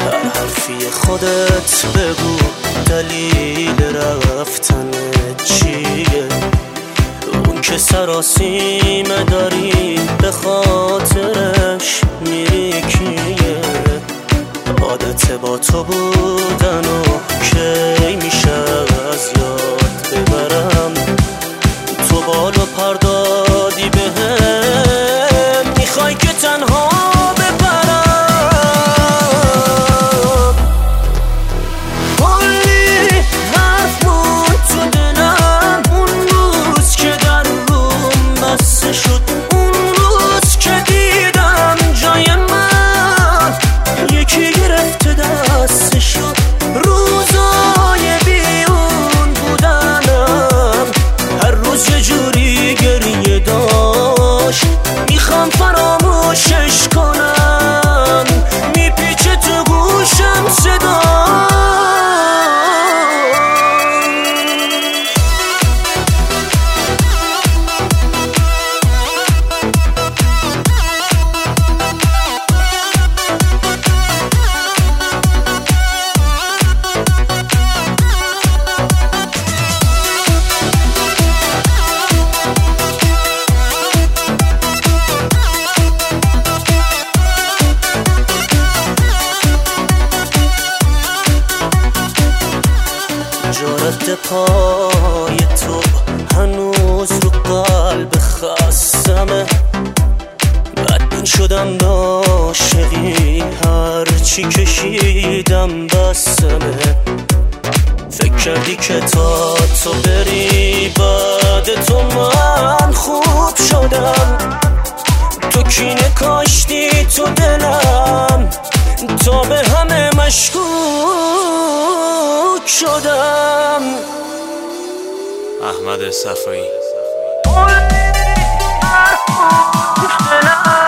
هر حرفی خودت بگو دلیل رفتنت چیه؟ اون که سراسیمه داری به خاطرش میری کیه؟ عادت با تو بودن و کی میشه از یاد ببرم؟ تو بال و پر دادی بهم، میخوای که تنها ببرم. کلی حرف بود تو دلم اون روز که در روم بسته شد، اون روز که دیدم جای من یکی گرفته دستشو. روزای بیرون بودنم هر روز یه جوری گریه داشت، میخوام فراموشش کنم، میپیچه تو گوشم صدا. جارت پای تو هنوز رو قلب خستمه، بدبین شدم عاشقی هرچی کشیدم بسمه. فکر کردی که تا تو بری بعد تو من خوب شدم، تو کینه کاشتی تو دلم تا به همه مشکوک شدم. احمد صفایی.